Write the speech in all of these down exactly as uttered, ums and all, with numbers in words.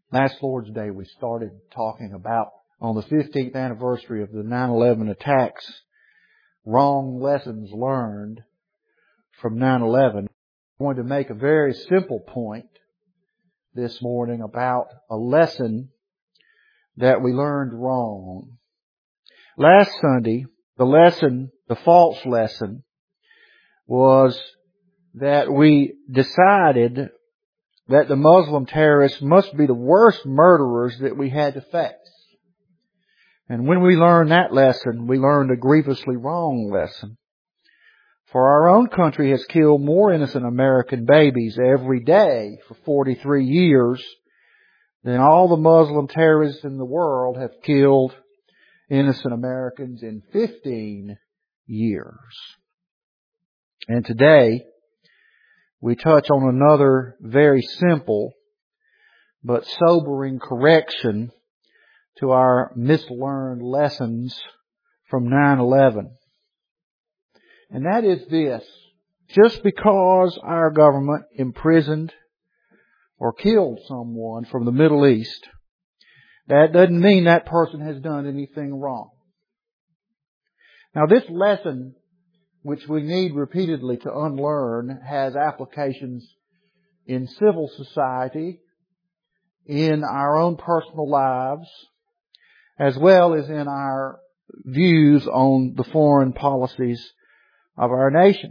Last Lord's Day we started talking about, on the fifteenth anniversary of the nine eleven attacks, wrong lessons learned from nine eleven. I wanted to make a very simple point this morning about a lesson that we learned wrong. Last Sunday, the lesson, the false lesson, was that we decided that the Muslim terrorists must be the worst murderers that we had to face. And when we learned that lesson, we learned a grievously wrong lesson. For our own country has killed more innocent American babies every day for forty-three years than all the Muslim terrorists in the world have killed innocent Americans in fifteen years. And today, we touch on another very simple but sobering correction to our mislearned lessons from nine eleven. And that is this: just because our government imprisoned or killed someone from the Middle East, that doesn't mean that person has done anything wrong. Now, this lesson, which we need repeatedly to unlearn, has applications in civil society, in our own personal lives, as well as in our views on the foreign policies of our nation.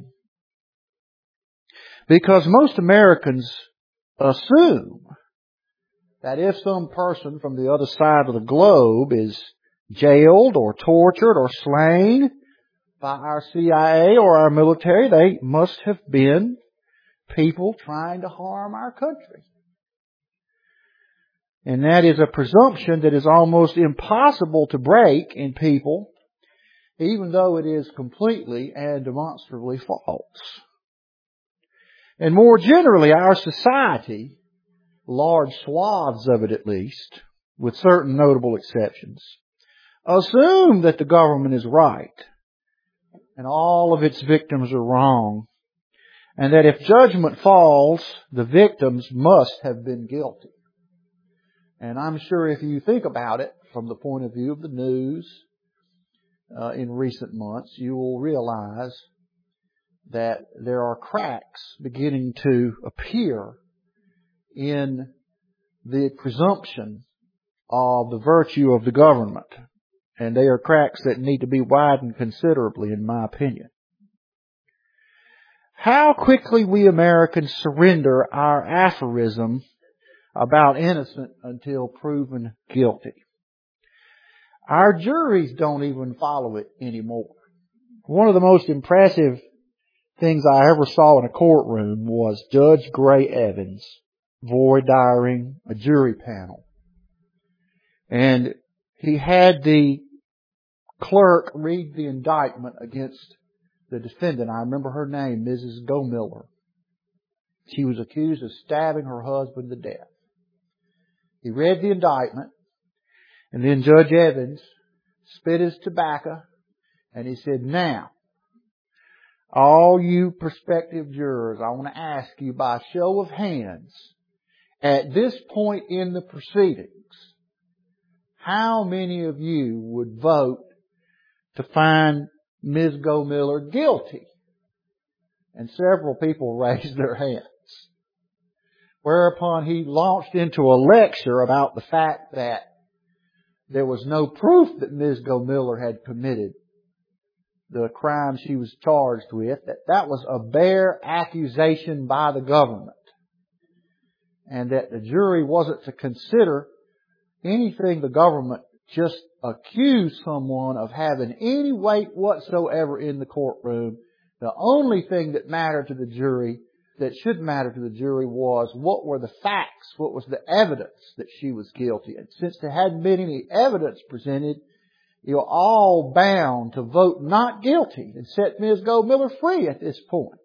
Because most Americans assume that if some person from the other side of the globe is jailed or tortured or slain by our C I A or our military, they must have been people trying to harm our country. And that is a presumption that is almost impossible to break in people, even though it is completely and demonstrably false. And more generally, our society, large swaths of it at least, with certain notable exceptions, assume that the government is right and all of its victims are wrong, and that if judgment falls, the victims must have been guilty. And I'm sure if you think about it from the point of view of the news uh, in recent months, you will realize that there are cracks beginning to appear in the presumption of the virtue of the government. And they are cracks that need to be widened considerably, in my opinion. How quickly we Americans surrender our aphorism about innocent until proven guilty. Our juries don't even follow it anymore. One of the most impressive things I ever saw in a courtroom was Judge Gray Evans voir diring a jury panel. And he had the clerk read the indictment against the defendant. I remember her name, Missus Gomiller. She was accused of stabbing her husband to death. He read the indictment, and then Judge Evans spit his tobacco, and he said, "Now, all you prospective jurors, I want to ask you by show of hands, at this point in the proceedings, how many of you would vote to find Miz Gomiller guilty?" And several people raised their hands. Whereupon he launched into a lecture about the fact that there was no proof that Miz Gomiller had committed the crime she was charged with, that that was a bare accusation by the government, and that the jury wasn't to consider anything the government just accused someone of having any weight whatsoever in the courtroom. The only thing that mattered to the jury, that should matter to the jury, was what were the facts, what was the evidence that she was guilty. And since there hadn't been any evidence presented, you're all bound to vote not guilty and set Miz Gomiller free at this point.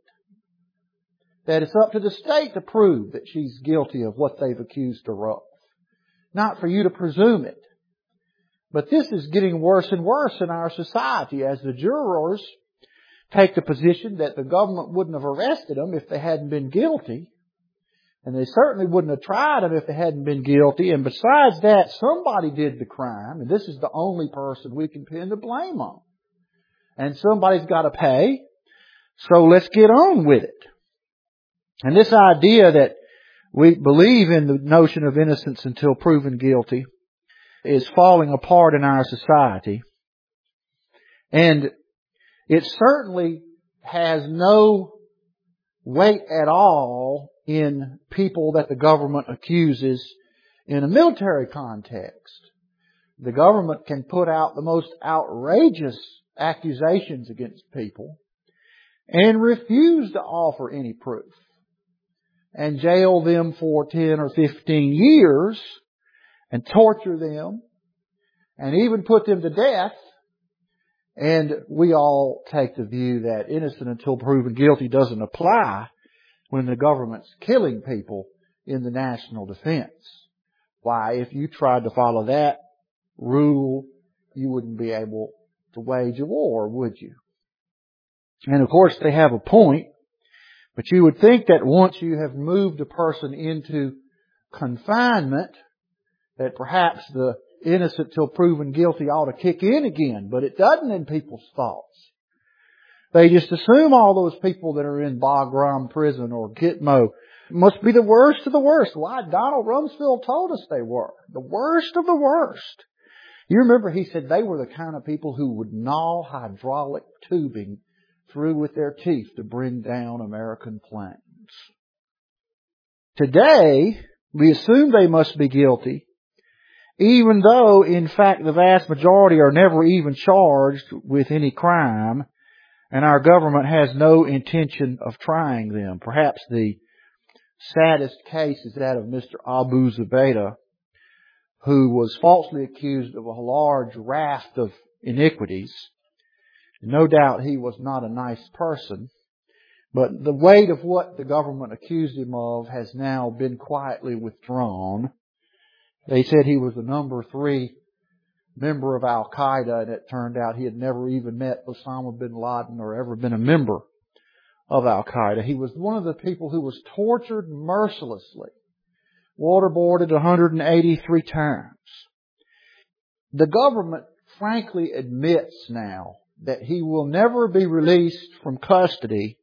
That it's up to the state to prove that she's guilty of what they've accused her of, not for you to presume it. But this is getting worse and worse in our society as the jurors take the position that the government wouldn't have arrested them if they hadn't been guilty, And they certainly wouldn't have tried him if they hadn't been guilty. And besides that, somebody did the crime, and this is the only person we can pin the blame on. And somebody's got to pay, so let's get on with it. And this idea that we believe in the notion of innocence until proven guilty is falling apart in our society. And it certainly has no weight at all in people that the government accuses in a military context. The government can put out the most outrageous accusations against people and refuse to offer any proof and jail them for ten or fifteen years and torture them and even put them to death. And we all take the view that innocent until proven guilty doesn't apply when the government's killing people in the national defense. Why, if you tried to follow that rule, you wouldn't be able to wage a war, would you? And of course they have a point, but you would think that once you have moved a person into confinement, that perhaps the innocent till proven guilty ought to kick in again, but it doesn't in people's thoughts. They just assume all those people that are in Bagram prison or Gitmo must be the worst of the worst. Why? Donald Rumsfeld told us they were. The worst of the worst. You remember he said they were the kind of people who would gnaw hydraulic tubing through with their teeth to bring down American planes. Today, we assume they must be guilty, even though, in fact, the vast majority are never even charged with any crime, and our government has no intention of trying them. Perhaps the saddest case is that of Mister Abu Zubaydah, who was falsely accused of a large raft of iniquities. No doubt he was not a nice person, but the weight of what the government accused him of has now been quietly withdrawn. They said he was the number three member of Al-Qaeda, and it turned out he had never even met Osama bin Laden or ever been a member of Al-Qaeda. He was one of the people who was tortured mercilessly, waterboarded one hundred eighty-three times. The government frankly admits now that he will never be released from custody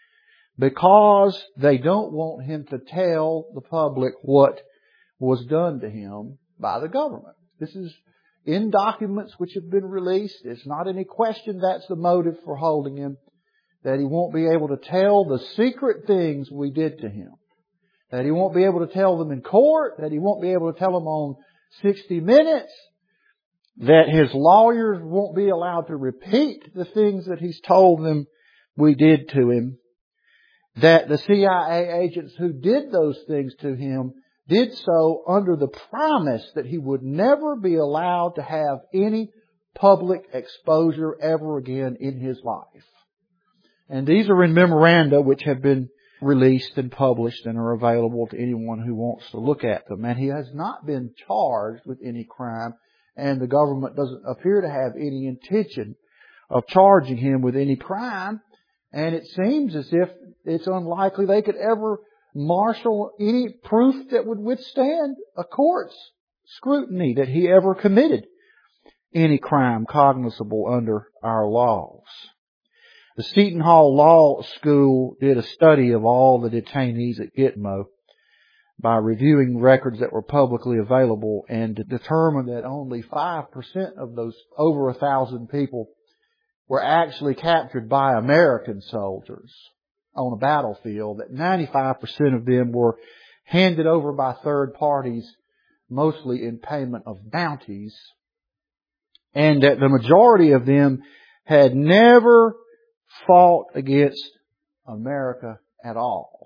because they don't want him to tell the public what was done to him by the government. This is in documents which have been released. It's not any question that's the motive for holding him, that he won't be able to tell the secret things we did to him, that he won't be able to tell them in court, that he won't be able to tell them on sixty minutes, that his lawyers won't be allowed to repeat the things that he's told them we did to him, that the C I A agents who did those things to him did so under the promise that he would never be allowed to have any public exposure ever again in his life. And these are in memoranda which have been released and published and are available to anyone who wants to look at them. And he has not been charged with any crime, and the government doesn't appear to have any intention of charging him with any crime. And it seems as if it's unlikely they could ever marshal any proof that would withstand a court's scrutiny that he ever committed any crime cognizable under our laws. The Seton Hall Law School did a study of all the detainees at Gitmo by reviewing records that were publicly available and determined that only five percent of those over a thousand people were actually captured by American soldiers on a battlefield, that ninety-five percent of them were handed over by third parties, mostly in payment of bounties, and that the majority of them had never fought against America at all.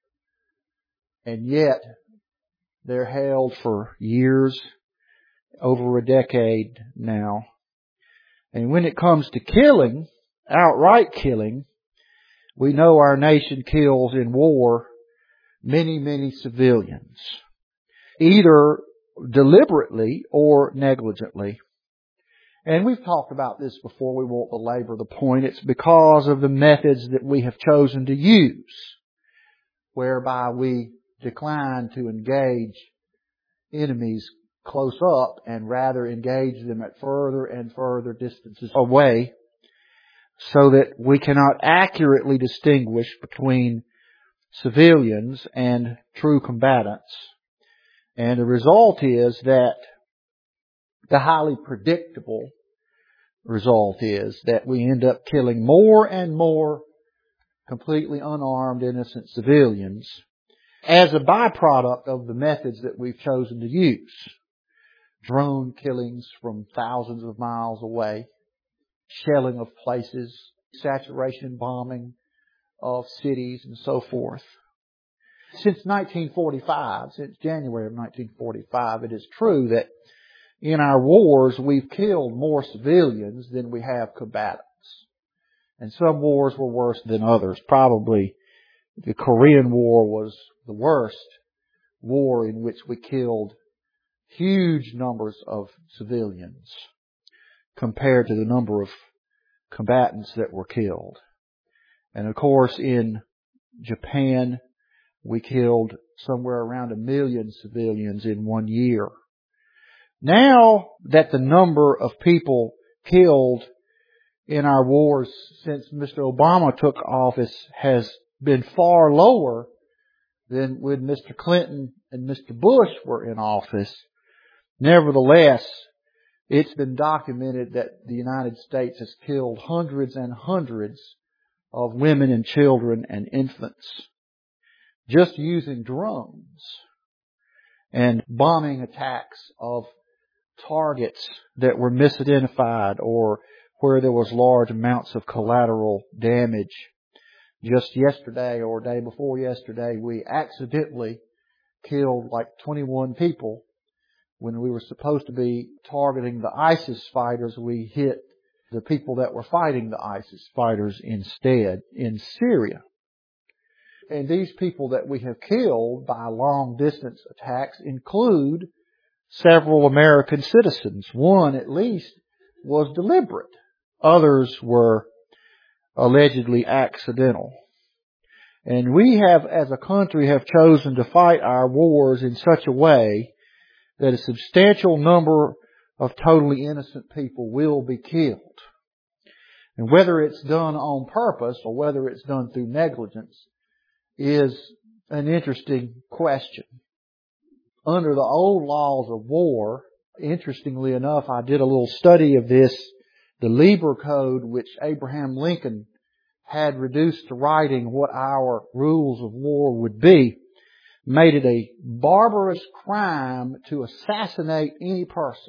And yet, they're held for years, over a decade now. And when it comes to killing, outright killing, we know our nation kills in war many, many civilians, either deliberately or negligently. And we've talked about this before. We won't belabor the point. It's because of the methods that we have chosen to use, whereby we declined to engage enemies close up and rather engage them at further and further distances away, so that we cannot accurately distinguish between civilians and true combatants. And the result is that the highly predictable result is that we end up killing more and more completely unarmed innocent civilians as a byproduct of the methods that we've chosen to use. Drone killings from thousands of miles away, shelling of places, saturation bombing of cities, and so forth. Since nineteen forty-five, since January of nineteen forty-five, it is true that in our wars we've killed more civilians than we have combatants. And some wars were worse than others. Probably the Korean War was the worst war in which we killed huge numbers of civilians compared to the number of combatants that were killed. And of course, in Japan, we killed somewhere around a million civilians in one year. Now that the number of people killed in our wars since Mister Obama took office has been far lower than when Mister Clinton and Mister Bush were in office, nevertheless, it's been documented that the United States has killed hundreds and hundreds of women and children and infants just using drones and bombing attacks of targets that were misidentified or where there was large amounts of collateral damage. Just yesterday or day before yesterday, we accidentally killed like twenty-one people. When we were supposed to be targeting the ISIS fighters, we hit the people that were fighting the ISIS fighters instead in Syria. And these people that we have killed by long distance attacks include several American citizens. One, at least, was deliberate. Others were allegedly accidental. And we have, as a country, have chosen to fight our wars in such a way that a substantial number of totally innocent people will be killed. And whether it's done on purpose or whether it's done through negligence is an interesting question. Under the old laws of war, interestingly enough, I did a little study of this, the Lieber Code, which Abraham Lincoln had reduced to writing what our rules of war would be, made it a barbarous crime to assassinate any person,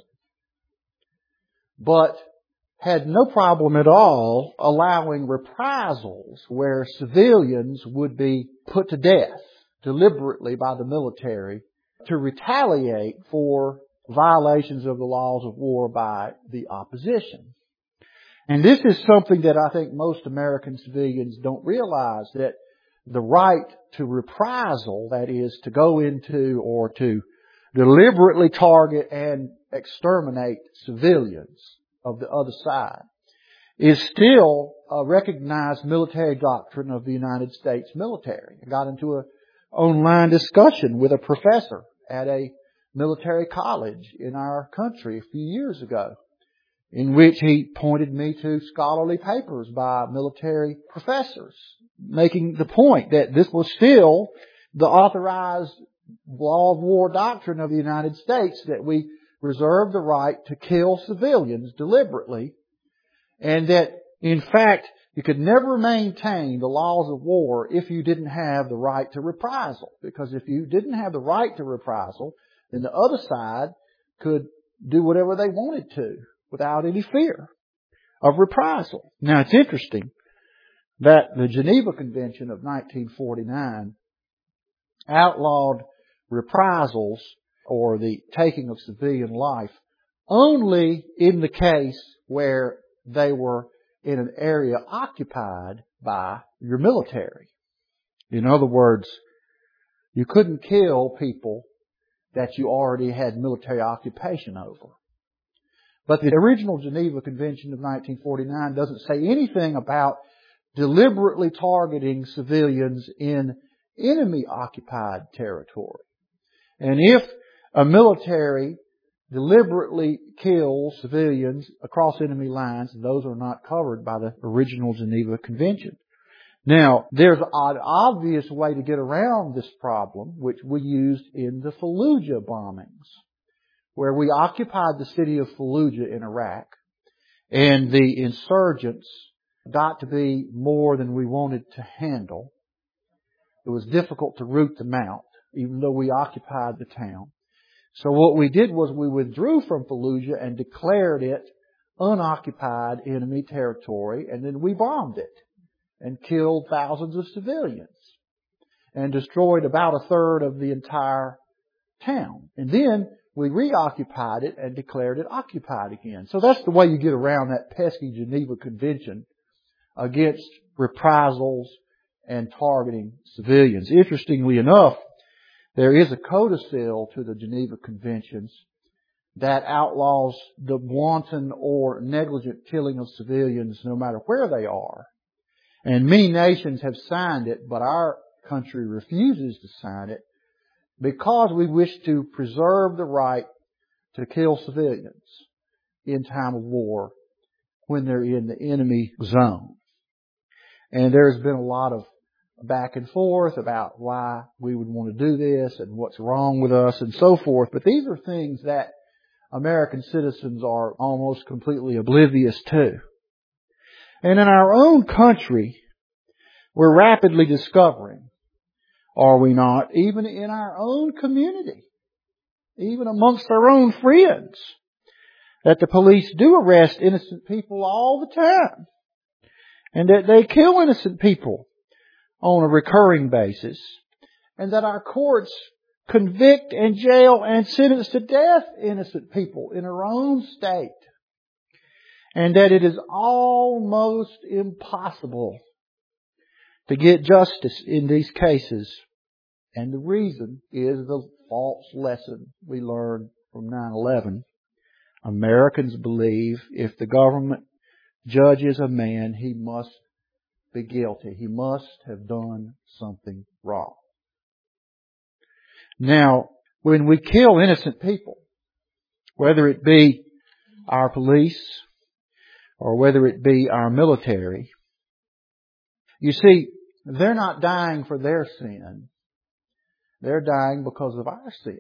but had no problem at all allowing reprisals where civilians would be put to death deliberately by the military to retaliate for violations of the laws of war by the opposition. And this is something that I think most American civilians don't realize, that the right to reprisal, that is, to go into or to deliberately target and exterminate civilians of the other side, is still a recognized military doctrine of the United States military. I got into an online discussion with a professor at a military college in our country a few years ago, in which he pointed me to scholarly papers by military professors, making the point that this was still the authorized law of war doctrine of the United States, that we reserve the right to kill civilians deliberately, and that, in fact, you could never maintain the laws of war if you didn't have the right to reprisal. Because if you didn't have the right to reprisal, then the other side could do whatever they wanted to without any fear of reprisal. Now, it's interesting that the Geneva Convention of nineteen forty-nine outlawed reprisals or the taking of civilian life only in the case where they were in an area occupied by your military. In other words, you couldn't kill people that you already had military occupation over. But the original Geneva Convention of nineteen forty-nine doesn't say anything about deliberately targeting civilians in enemy-occupied territory. And if a military deliberately kills civilians across enemy lines, those are not covered by the original Geneva Convention. Now, there's an obvious way to get around this problem, which we used in the Fallujah bombings, where we occupied the city of Fallujah in Iraq, and the insurgents got to be more than we wanted to handle. It was difficult to root them out, even though we occupied the town. So what we did was we withdrew from Fallujah and declared it unoccupied enemy territory, and then we bombed it and killed thousands of civilians and destroyed about a third of the entire town. And then we reoccupied it and declared it occupied again. So that's the way you get around that pesky Geneva Convention against reprisals and targeting civilians. Interestingly enough, there is a codicil to the Geneva Conventions that outlaws the wanton or negligent killing of civilians no matter where they are. And many nations have signed it, but our country refuses to sign it because we wish to preserve the right to kill civilians in time of war when they're in the enemy zone. And there's been a lot of back and forth about why we would want to do this and what's wrong with us and so forth. But these are things that American citizens are almost completely oblivious to. And in our own country, we're rapidly discovering, are we not, even in our own community, even amongst our own friends, that the police do arrest innocent people all the time, and that they kill innocent people on a recurring basis, and that our courts convict and jail and sentence to death innocent people in our own state, and that it is almost impossible to get justice in these cases. And the reason is the false lesson we learned from nine eleven. Americans believe if the government judges a man, he must be guilty. He must have done something wrong. Now, when we kill innocent people, whether it be our police or whether it be our military, you see, they're not dying for their sin. They're dying because of our sin.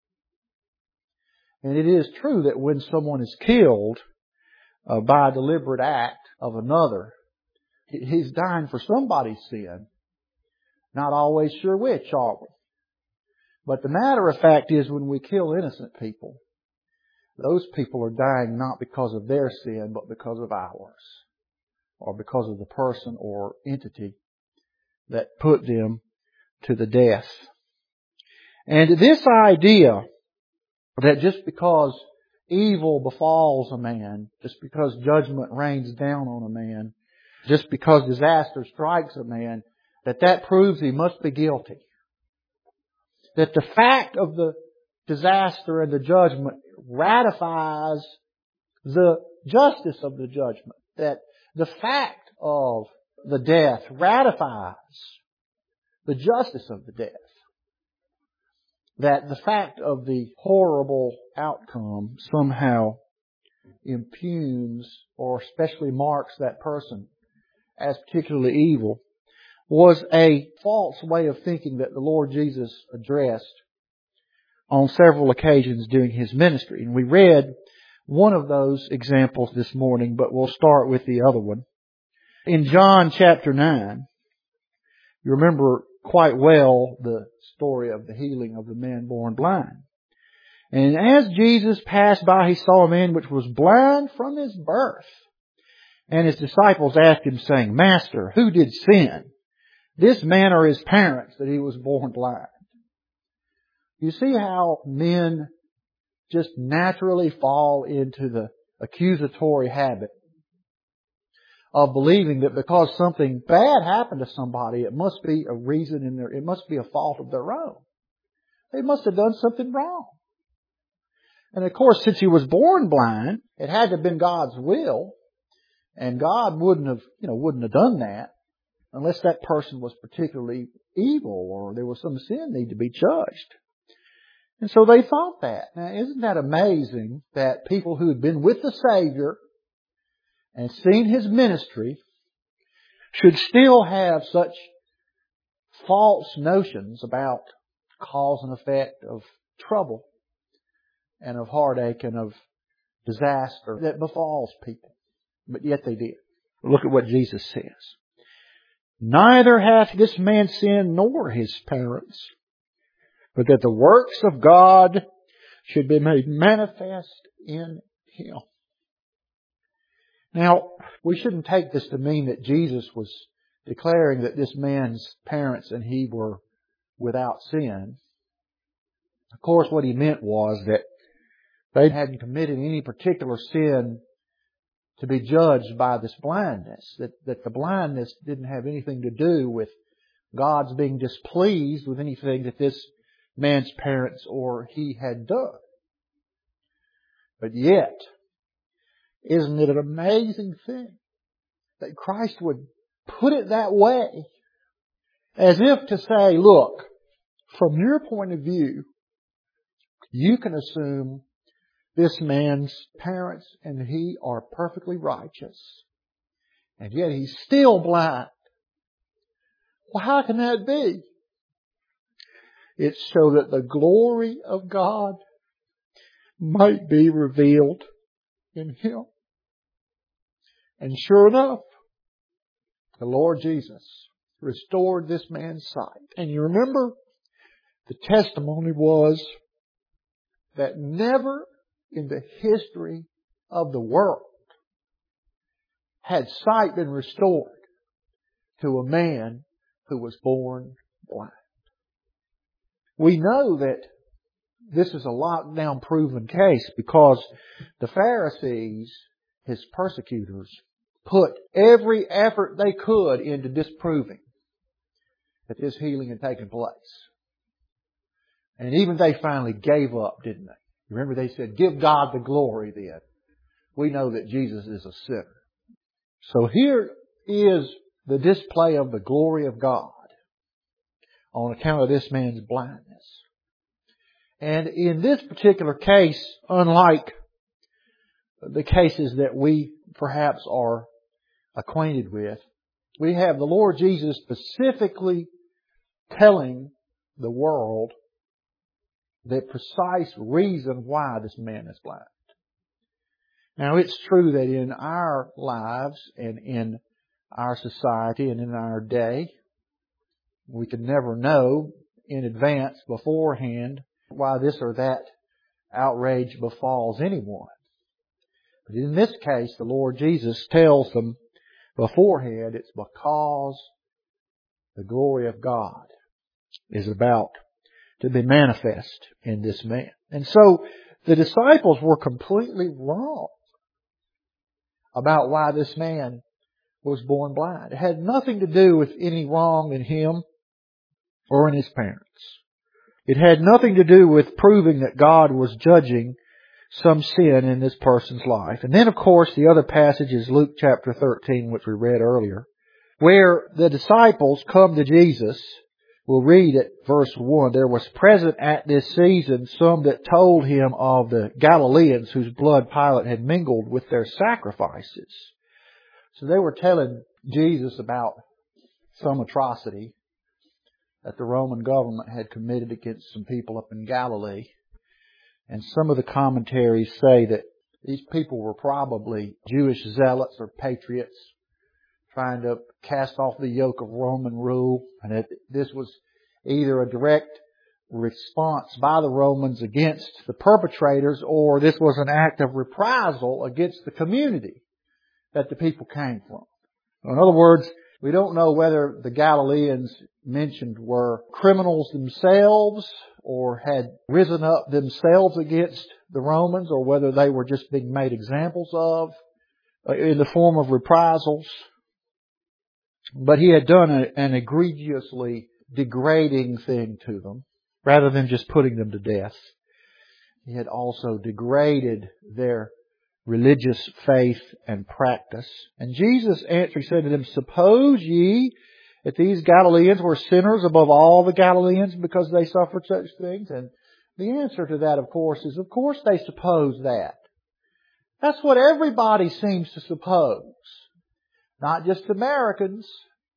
And it is true that when someone is killed uh, by a deliberate act of another, he's dying for somebody's sin. Not always sure which, are we? But the matter of fact is when we kill innocent people, those people are dying not because of their sin, but because of ours, or because of the person or entity that put them to the death. And this idea that just because evil befalls a man, just because judgment rains down on a man, just because disaster strikes a man, that that proves he must be guilty. That the fact of the disaster and the judgment ratifies the justice of the judgment. That the fact of the death ratifies the justice of the death. That the fact of the horrible outcome somehow impugns or especially marks that person as particularly evil was a false way of thinking that the Lord Jesus addressed on several occasions during His ministry. And we read one of those examples this morning, but we'll start with the other one. In John chapter nine, you remember quite well the story of the healing of the man born blind. And as Jesus passed by, He saw a man which was blind from his birth. And His disciples asked Him, saying, Master, who did sin, this man or his parents, that he was born blind? You see how men just naturally fall into the accusatory habit of believing that because something bad happened to somebody, it must be a reason in their, it must be a fault of their own. They must have done something wrong. And of course, since he was born blind, it had to have been God's will. And God wouldn't have, you know, wouldn't have done that unless that person was particularly evil or there was some sin need to be judged. And so they thought that. Now, isn't that amazing that people who had been with the Savior and seen His ministry should still have such false notions about cause and effect of trouble and of heartache and of disaster that befalls people. But yet they did. Look at what Jesus says. Neither hath this man sinned nor his parents, but that the works of God should be made manifest in him. Now, we shouldn't take this to mean that Jesus was declaring that this man's parents and he were without sin. Of course, what he meant was that they hadn't committed any particular sin to be judged by this blindness. That, that the blindness didn't have anything to do with God's being displeased with anything that this man's parents or he had done. But yet, isn't it an amazing thing that Christ would put it that way, as if to say, look, from your point of view, you can assume this man's parents and he are perfectly righteous, and yet he's still blind. Well, how can that be? It's so that the glory of God might be revealed in him. And sure enough, the Lord Jesus restored this man's sight. And you remember, the testimony was that never in the history of the world had sight been restored to a man who was born blind. We know that this is a lockdown proven case because the Pharisees, his persecutors, put every effort they could into disproving that this healing had taken place. And even they finally gave up, didn't they? Remember they said, give God the glory then. We know that Jesus is a sinner. So here is the display of the glory of God on account of this man's blindness. And in this particular case, unlike the cases that we perhaps are acquainted with, we have the Lord Jesus specifically telling the world the precise reason why this man is blind. Now, it's true that in our lives and in our society and in our day, we can never know in advance, beforehand, why this or that outrage befalls anyone. But in this case, the Lord Jesus tells them beforehand it's because the glory of God is about to be manifest in this man. And so the disciples were completely wrong about why this man was born blind. It had nothing to do with any wrong in him or in his parents. It had nothing to do with proving that God was judging some sin in this person's life. And then, of course, the other passage is Luke chapter thirteen, which we read earlier, where the disciples come to Jesus. We'll read at verse one. There was present at this season some that told him of the Galileans whose blood Pilate had mingled with their sacrifices. So they were telling Jesus about some atrocity that the Roman government had committed against some people up in Galilee. And some of the commentaries say that these people were probably Jewish zealots or patriots trying to cast off the yoke of Roman rule, and that this was either a direct response by the Romans against the perpetrators, or this was an act of reprisal against the community that the people came from. In other words, we don't know whether the Galileans mentioned were criminals themselves or had risen up themselves against the Romans, or whether they were just being made examples of in the form of reprisals. But he had done a, an egregiously degrading thing to them. Rather than just putting them to death, he had also degraded their religious faith and practice. And Jesus answered, said to them, suppose ye that these Galileans were sinners above all the Galileans because they suffered such things? And the answer to that, of course, is of course they suppose that. That's what everybody seems to suppose. Not just Americans.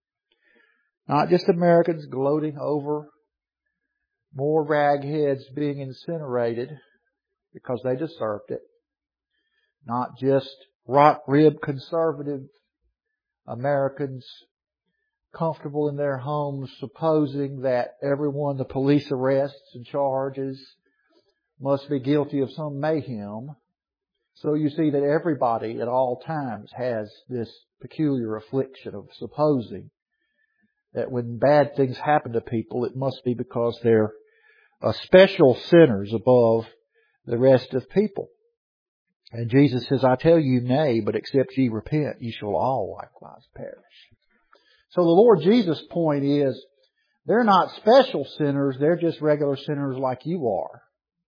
Not just Americans gloating over more ragheads being incinerated because they deserved it. Not just rock-ribbed conservative Americans comfortable in their homes supposing that everyone the police arrests and charges must be guilty of some mayhem. So you see that everybody at all times has this peculiar affliction of supposing that when bad things happen to people, it must be because they're uh, special sinners above the rest of people. And Jesus says, I tell you, nay, but except ye repent, ye shall all likewise perish. So the Lord Jesus' point is, they're not special sinners, they're just regular sinners like you are.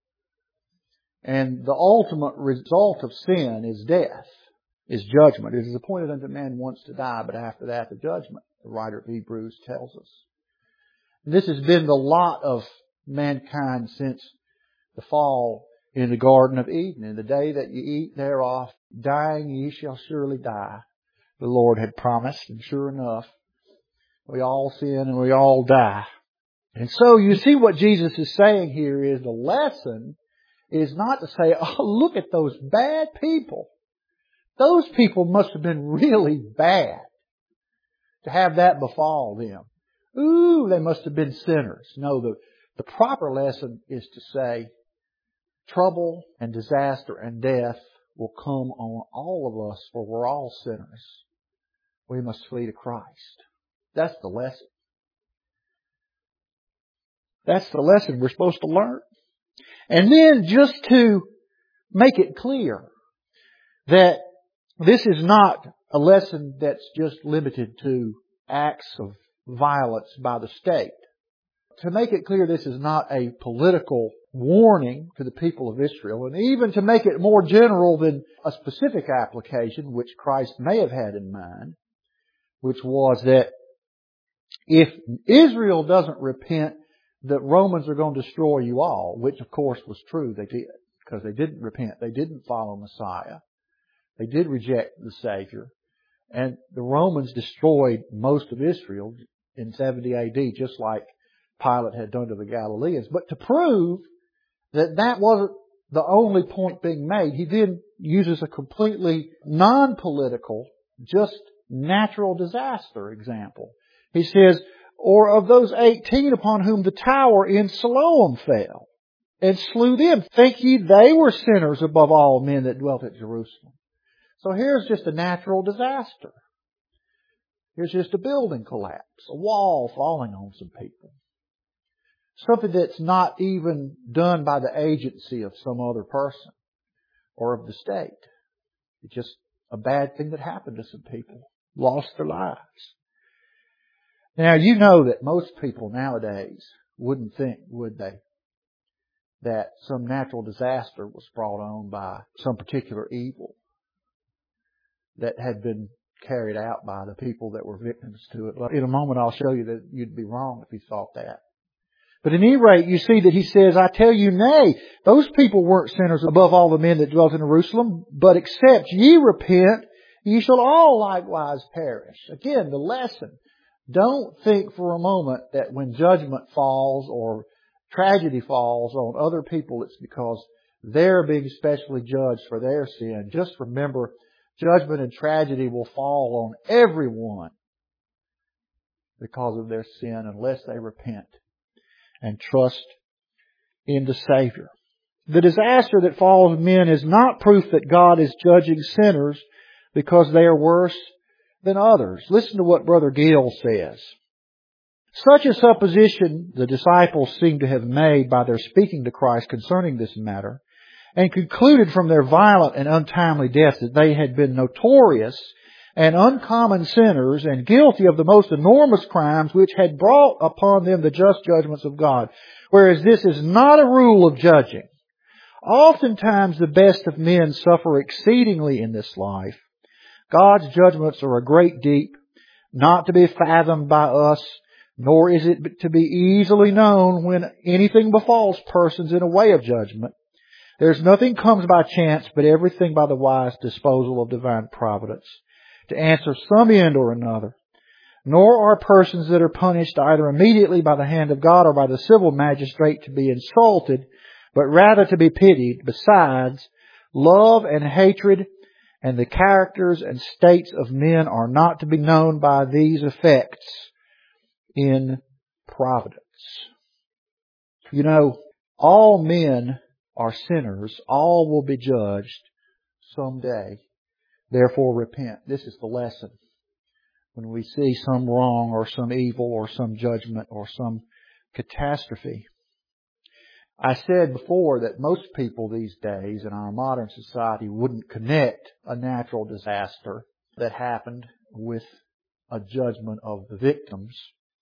And the ultimate result of sin is death, is judgment. It is appointed unto man once to die, but after that the judgment, the writer of Hebrews tells us. And this has been the lot of mankind since the fall in the Garden of Eden. In the day that you eat thereof, dying ye shall surely die, the Lord had promised, and sure enough, we all sin and we all die. And so you see what Jesus is saying here is the lesson is not to say, oh, look at those bad people. Those people must have been really bad to have that befall them. Ooh, they must have been sinners. No, the, the proper lesson is to say, trouble and disaster and death will come on all of us, for we're all sinners. We must flee to Christ. That's the lesson. That's the lesson we're supposed to learn. And then just to make it clear that this is not a lesson that's just limited to acts of violence by the state. To make it clear this is not a political warning to the people of Israel, and even to make it more general than a specific application which Christ may have had in mind, which was that if Israel doesn't repent, that Romans are going to destroy you all, which of course was true, they did, because they didn't repent, they didn't follow Messiah, they did reject the Savior, and the Romans destroyed most of Israel in seventy A D, just like Pilate had done to the Galileans. But to prove that that wasn't the only point being made, he then uses a completely non-political, just natural disaster example. He says, or of those eighteen upon whom the tower in Siloam fell, and slew them, think ye they were sinners above all men that dwelt at Jerusalem? So here's just a natural disaster. Here's just a building collapse, a wall falling on some people. Something that's not even done by the agency of some other person or of the state. It's just a bad thing that happened to some people. Lost their lives. Now, you know that most people nowadays wouldn't think, would they, that some natural disaster was brought on by some particular evil that had been carried out by the people that were victims to it. In a moment, I'll show you that you'd be wrong if you thought that. But at any rate, you see that he says, I tell you, nay, those people weren't sinners above all the men that dwelt in Jerusalem, but except ye repent, ye shall all likewise perish. Again, the lesson. Don't think for a moment that when judgment falls or tragedy falls on other people, it's because they're being specially judged for their sin. Just remember, judgment and tragedy will fall on everyone because of their sin unless they repent and trust in the Savior. The disaster that falls on men is not proof that God is judging sinners because they are worse than others. Listen to what Brother Gill says. Such a supposition the disciples seem to have made by their speaking to Christ concerning this matter, and concluded from their violent and untimely death that they had been notorious and uncommon sinners and guilty of the most enormous crimes which had brought upon them the just judgments of God. Whereas this is not a rule of judging. Oftentimes the best of men suffer exceedingly in this life. God's judgments are a great deep, not to be fathomed by us, nor is it to be easily known when anything befalls persons in a way of judgment. There's nothing comes by chance, but everything by the wise disposal of divine providence, to answer some end or another. Nor are persons that are punished either immediately by the hand of God or by the civil magistrate to be insulted, but rather to be pitied. Besides, love and hatred and the characters and states of men are not to be known by these effects in providence. You know, all men are sinners. All will be judged someday. Therefore repent. This is the lesson. When we see some wrong or some evil or some judgment or some catastrophe. I said before that most people these days in our modern society wouldn't connect a natural disaster that happened with a judgment of the victims.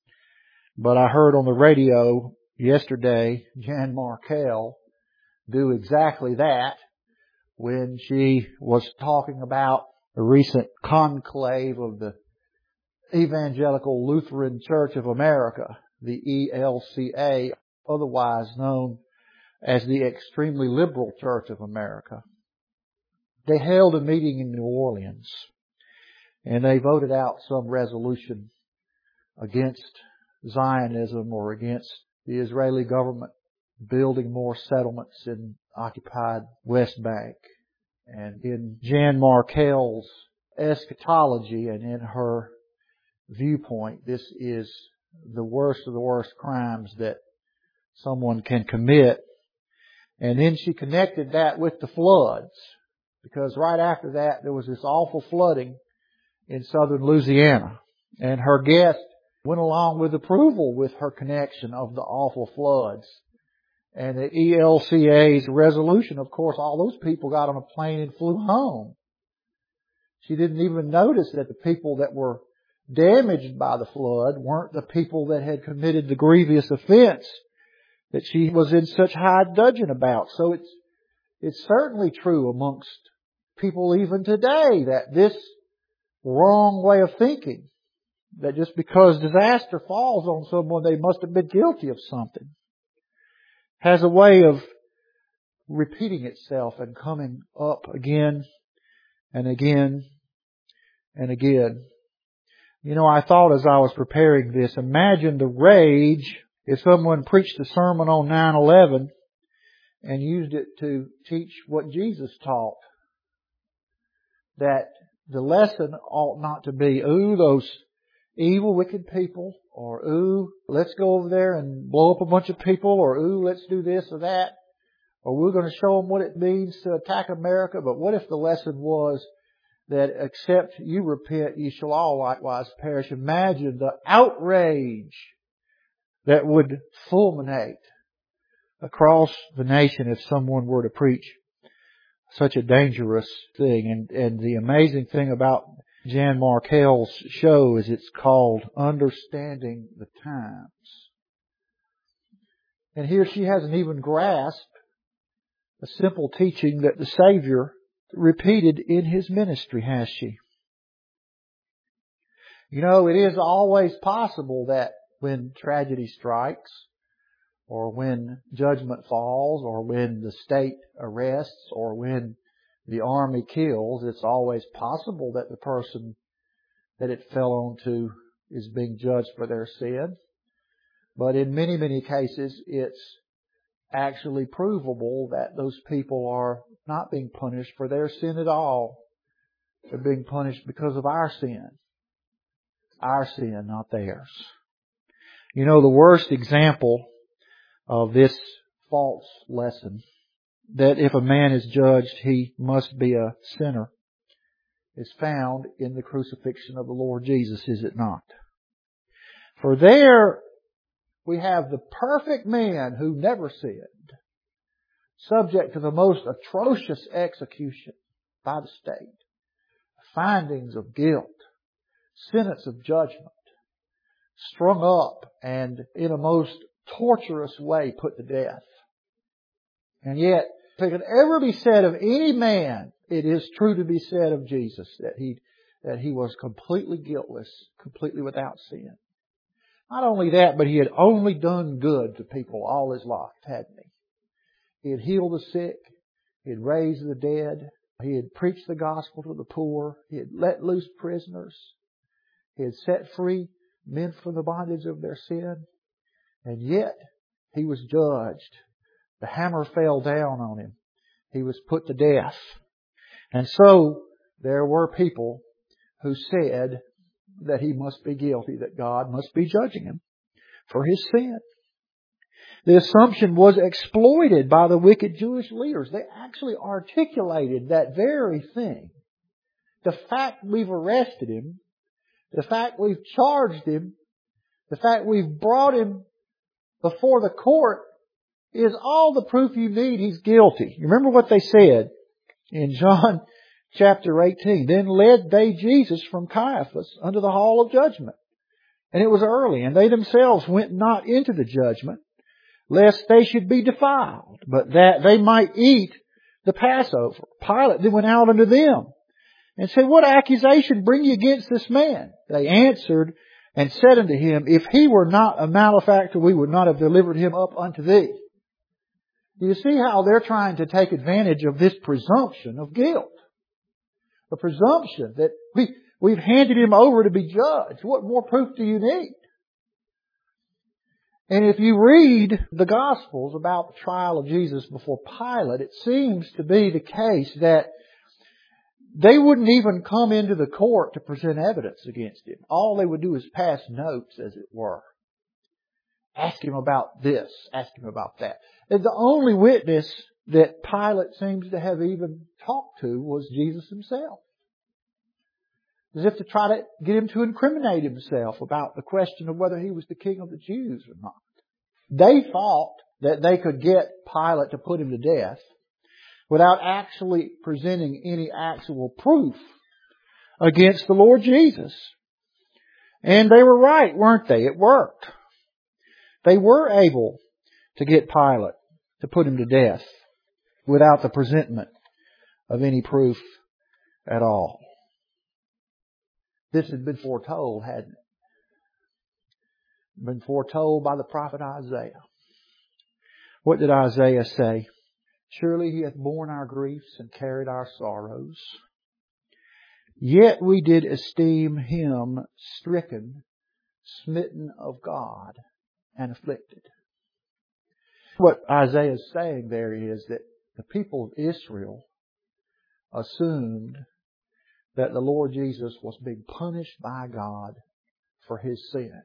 But I heard on the radio yesterday Jan Markell do exactly that when she was talking about the recent conclave of the Evangelical Lutheran Church of America, the E L C A, otherwise known as the Extremely Liberal Church of America. They held a meeting in New Orleans and they voted out some resolution against Zionism or against the Israeli government building more settlements in occupied West Bank. And in Jan Markell's eschatology and in her viewpoint, this is the worst of the worst crimes that someone can commit. And then she connected that with the floods, because right after that there was this awful flooding in southern Louisiana. And her guest went along with approval with her connection of the awful floods. And the E L C A's resolution, of course, all those people got on a plane and flew home. She didn't even notice that the people that were damaged by the flood weren't the people that had committed the grievous offense that she was in such high dudgeon about. So it's it's certainly true amongst people even today that this wrong way of thinking, that just because disaster falls on someone, they must have been guilty of something, has a way of repeating itself and coming up again and again and again. You know, I thought as I was preparing this, imagine the rage if someone preached a sermon on nine eleven and used it to teach what Jesus taught. That the lesson ought not to be, ooh, those evil, wicked people, or ooh, let's go over there and blow up a bunch of people, or ooh, let's do this or that, or we're going to show them what it means to attack America. But what if the lesson was that except you repent, you shall all likewise perish? Imagine the outrage that would fulminate across the nation if someone were to preach such a dangerous thing. And, and the amazing thing about Jan Markell's show is it's called Understanding the Times. And here she hasn't even grasped a simple teaching that the Savior repeated in His ministry, has she? You know, it is always possible that when tragedy strikes, or when judgment falls, or when the state arrests, or when the army kills, it's always possible that the person that it fell onto is being judged for their sin. But in many, many cases, it's actually provable that those people are not being punished for their sin at all. They're being punished because of our sin. Our sin, not theirs. You know, the worst example of this false lesson, that if a man is judged, he must be a sinner, is found in the crucifixion of the Lord Jesus, is it not? For there we have the perfect man who never sinned, subject to the most atrocious execution by the state, findings of guilt, sentence of judgment, strung up and in a most torturous way put to death. And yet, if it could ever be said of any man, it is true to be said of Jesus, that He that He was completely guiltless, completely without sin. Not only that, but He had only done good to people all His life, hadn't He? He had healed the sick. He had raised the dead. He had preached the gospel to the poor. He had let loose prisoners. He had set free men from the bondage of their sin. And yet, He was judged. The hammer fell down on Him. He was put to death. And so, there were people who said that He must be guilty, that God must be judging Him for His sin. The assumption was exploited by the wicked Jewish leaders. They actually articulated that very thing. The fact we've arrested Him, the fact we've charged Him, the fact we've brought Him before the court is all the proof you need He's guilty. You remember what they said in John chapter eighteen. Then led they Jesus from Caiaphas unto the hall of judgment. And it was early, and they themselves went not into the judgment, lest they should be defiled, but that they might eat the Passover. Pilate then went out unto them and said, What accusation bring ye against this man? They answered and said unto him, If he were not a malefactor, we would not have delivered him up unto thee. Do you see how they're trying to take advantage of this presumption of guilt? The presumption that we, we've handed him over to be judged. What more proof do you need? And if you read the Gospels about the trial of Jesus before Pilate, it seems to be the case that they wouldn't even come into the court to present evidence against Him. All they would do is pass notes, as it were. Ask Him about this, ask Him about that. And the only witness that Pilate seems to have even talked to was Jesus Himself. As if to try to get him to incriminate himself about the question of whether he was the king of the Jews or not. They thought that they could get Pilate to put him to death without actually presenting any actual proof against the Lord Jesus. And they were right, weren't they? It worked. They were able to get Pilate to put him to death without the presentment of any proof at all. This had been foretold, hadn't it? Been foretold by the prophet Isaiah. What did Isaiah say? Surely He hath borne our griefs and carried our sorrows. Yet we did esteem Him stricken, smitten of God, and afflicted. What Isaiah is saying there is that the people of Israel assumed that the Lord Jesus was being punished by God for His sin.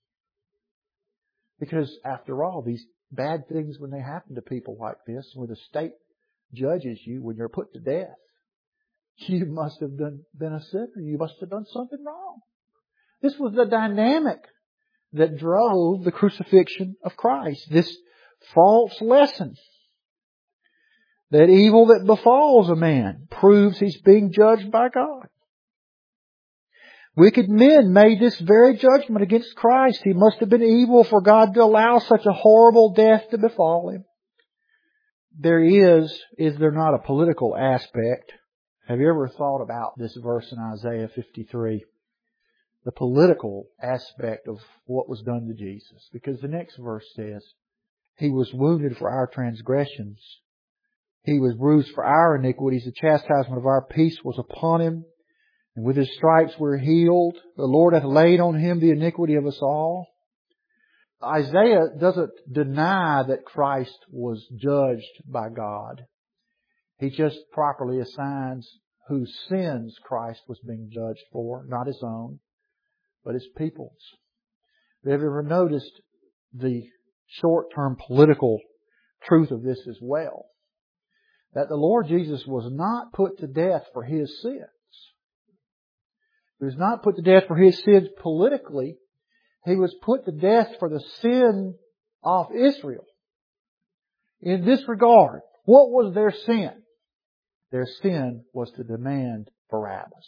Because after all, these bad things, when they happen to people like this, when the state judges you, when you're put to death, you must have done, been a sinner. You must have done something wrong. This was the dynamic that drove the crucifixion of Christ. This false lesson that evil that befalls a man proves he's being judged by God. Wicked men made this very judgment against Christ. He must have been evil for God to allow such a horrible death to befall Him. There is, is there not a political aspect? Have you ever thought about this verse in Isaiah fifty-three? The political aspect of what was done to Jesus. Because the next verse says, He was wounded for our transgressions. He was bruised for our iniquities. The chastisement of our peace was upon Him. And with His stripes we're healed. The Lord hath laid on Him the iniquity of us all. Isaiah doesn't deny that Christ was judged by God. He just properly assigns whose sins Christ was being judged for, not His own, but His people's. Have you ever noticed the short-term political truth of this as well? That the Lord Jesus was not put to death for His sins. He was not put to death for His sins politically. He was put to death for the sin of Israel. In this regard, what was their sin? Their sin was to demand Barabbas.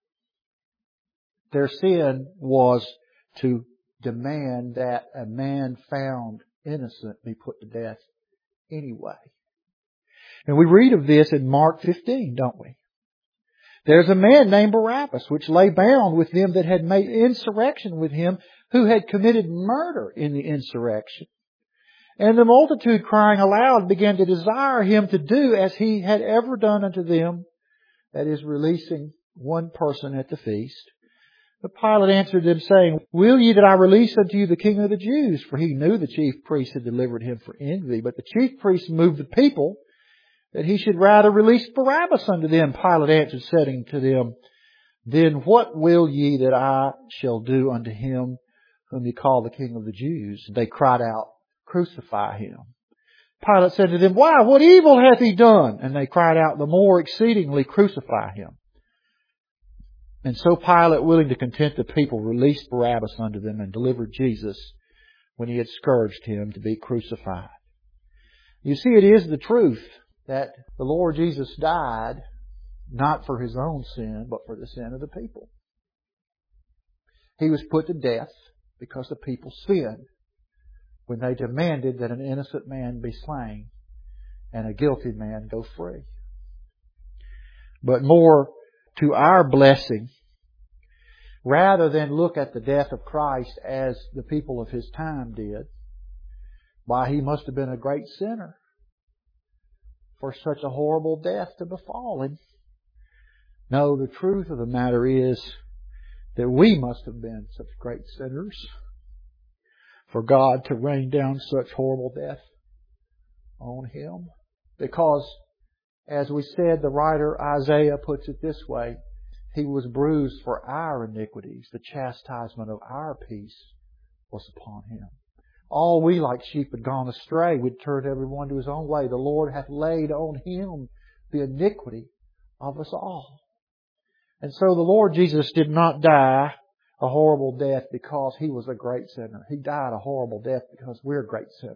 Their sin was to demand that a man found innocent be put to death anyway. And we read of this in Mark fifteen, don't we? There's a man named Barabbas, which lay bound with them that had made insurrection with him, who had committed murder in the insurrection. And the multitude, crying aloud, began to desire him to do as he had ever done unto them, that is, releasing one person at the feast. But Pilate answered them, saying, Will ye that I release unto you the King of the Jews? For he knew the chief priests had delivered him for envy. But the chief priests moved the people, that he should rather release Barabbas unto them. Pilate answered, saying to them, Then what will ye that I shall do unto him whom ye call the King of the Jews? And they cried out, Crucify him. Pilate said to them, Why, what evil hath he done? And they cried out the more exceedingly, Crucify him. And so Pilate, willing to content the people, released Barabbas unto them and delivered Jesus, when he had scourged him, to be crucified. You see, it is the truth that the Lord Jesus died not for his own sin, but for the sin of the people. He was put to death because the people sinned when they demanded that an innocent man be slain and a guilty man go free. But more to our blessing, rather than look at the death of Christ as the people of his time did, why, he must have been a great sinner for such a horrible death to befall him. No, the truth of the matter is that we must have been such great sinners for God to rain down such horrible death on him. Because, as we said, the writer Isaiah puts it this way, he was bruised for our iniquities. The chastisement of our peace was upon him. All we like sheep had gone astray. We'd turned everyone to his own way. The Lord hath laid on him the iniquity of us all. And so the Lord Jesus did not die a horrible death because he was a great sinner. He died a horrible death because we're great sinners.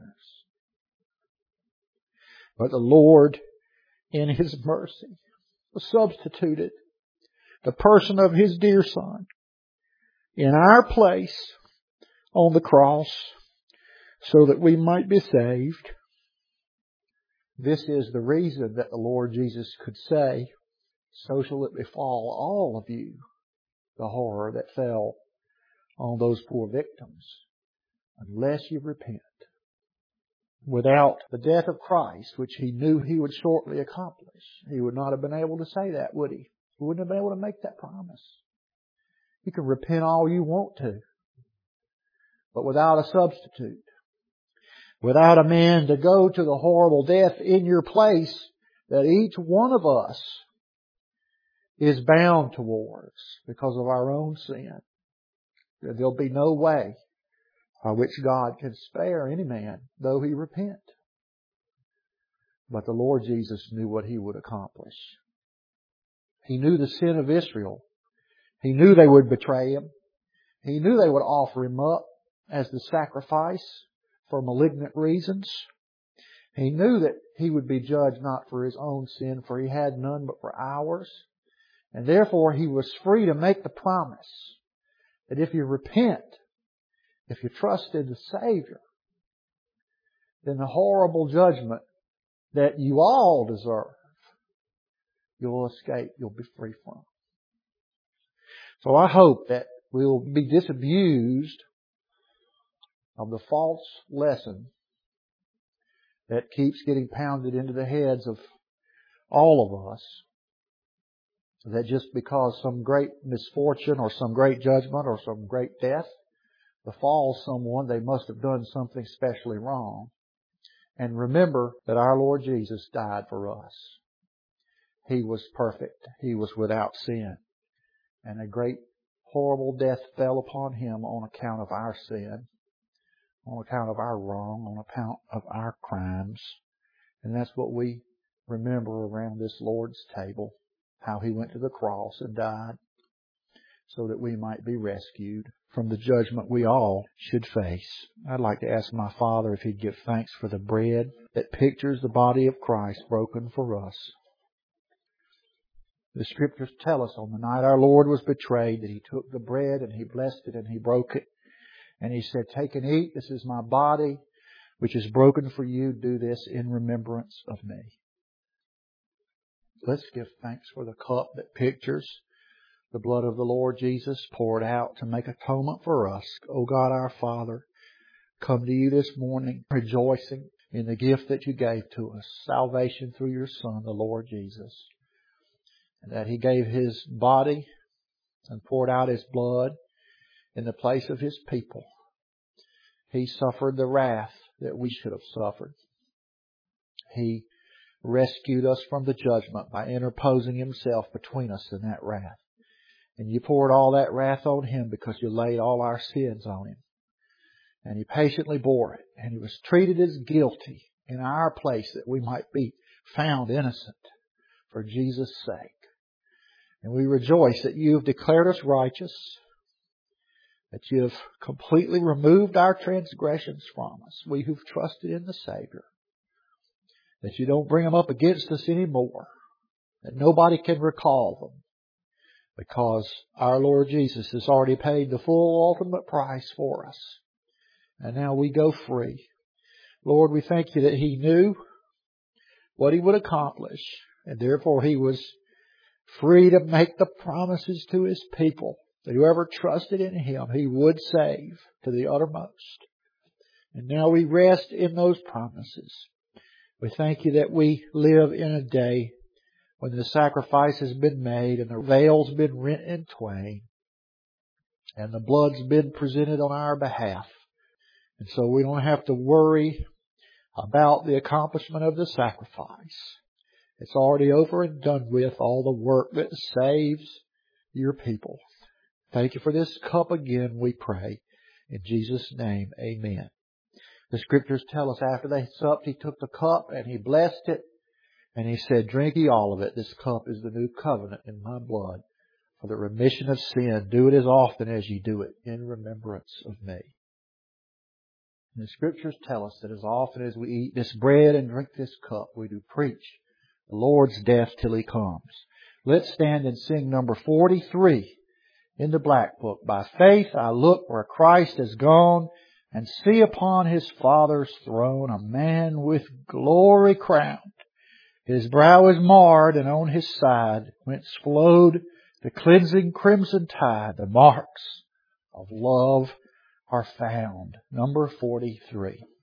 But the Lord, in his mercy, substituted the person of his dear Son in our place on the cross so that we might be saved. This is the reason that the Lord Jesus could say, So shall it befall all of you, the horror that fell on those poor victims, unless you repent. Without the death of Christ, which he knew he would shortly accomplish, he would not have been able to say that, would he? He wouldn't have been able to make that promise. You can repent all you want to, but without a substitute, without a man to go to the horrible death in your place that each one of us is bound towards because of our own sin, there'll be no way by which God can spare any man, though he repent. But the Lord Jesus knew what he would accomplish. He knew the sin of Israel. He knew they would betray him. He knew they would offer him up as the sacrifice for malignant reasons. He knew that he would be judged not for his own sin, for he had none but for ours. And therefore he was free to make the promise that if you repent, if you trust in the Savior, then the horrible judgment that you all deserve, you'll escape, you'll be free from. So I hope that we'll be disabused of the false lesson that keeps getting pounded into the heads of all of us, that just because some great misfortune or some great judgment or some great death befalls someone, they must have done something specially wrong. And remember that our Lord Jesus died for us. He was perfect. He was without sin. And a great horrible death fell upon him on account of our sin, on account of our wrong, on account of our crimes. And that's what we remember around this Lord's table, how he went to the cross and died so that we might be rescued from the judgment we all should face. I'd like to ask my Father if he'd give thanks for the bread that pictures the body of Christ broken for us. The Scriptures tell us on the night our Lord was betrayed that he took the bread and he blessed it and he broke it. And he said, Take and eat. This is my body, which is broken for you. Do this in remembrance of me. Let's give thanks for the cup that pictures the blood of the Lord Jesus poured out to make atonement for us. O God, our Father, come to you this morning rejoicing in the gift that you gave to us, salvation through your Son, the Lord Jesus, and that He gave His body and poured out His blood in the place of His people. He suffered the wrath that we should have suffered. He rescued us from the judgment by interposing Himself between us and that wrath. And you poured all that wrath on Him because you laid all our sins on Him. And He patiently bore it. And He was treated as guilty in our place that we might be found innocent for Jesus' sake. And we rejoice that you have declared us righteous, that you have completely removed our transgressions from us, we who've trusted in the Savior, that you don't bring them up against us anymore, that nobody can recall them, because our Lord Jesus has already paid the full ultimate price for us. And now we go free. Lord, we thank you that He knew what He would accomplish, and therefore He was free to make the promises to His people that whoever trusted in Him, He would save to the uttermost. And now we rest in those promises. We thank you that we live in a day when the sacrifice has been made and the veil's been rent in twain and the blood's been presented on our behalf. And so we don't have to worry about the accomplishment of the sacrifice. It's already over and done with, all the work that saves your people. Thank you for this cup again, we pray. In Jesus' name, amen. The Scriptures tell us after they supped, He took the cup and He blessed it. And He said, drink ye all of it. This cup is the new covenant in my blood for the remission of sin. Do it as often as ye do it in remembrance of me. And the Scriptures tell us that as often as we eat this bread and drink this cup, we do preach the Lord's death till He comes. Let's stand and sing number forty-three in the Black Book. By faith I look where Christ has gone, and see upon His Father's throne a man with glory crowned. His brow is marred, and on His side, whence flowed the cleansing crimson tide, the marks of love are found. Number forty-three.